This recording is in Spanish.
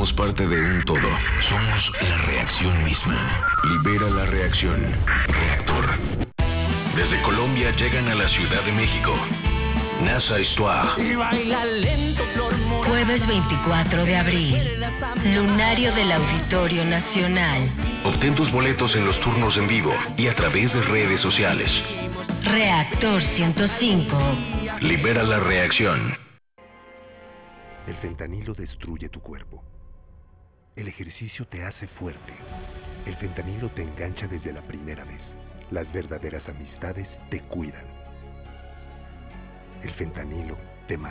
Somos parte de un todo. Somos la reacción misma. Libera la reacción. Reactor. Desde Colombia llegan a la Ciudad de México. NASA Histoire. Jueves 24 de abril. Lunario del Auditorio Nacional. Obtén tus boletos en los turnos en vivo y a través de redes sociales. Reactor 105. Libera la reacción. El fentanilo destruye tu cuerpo. El ejercicio te hace fuerte. El fentanilo te engancha desde la primera vez. Las verdaderas amistades te cuidan. El fentanilo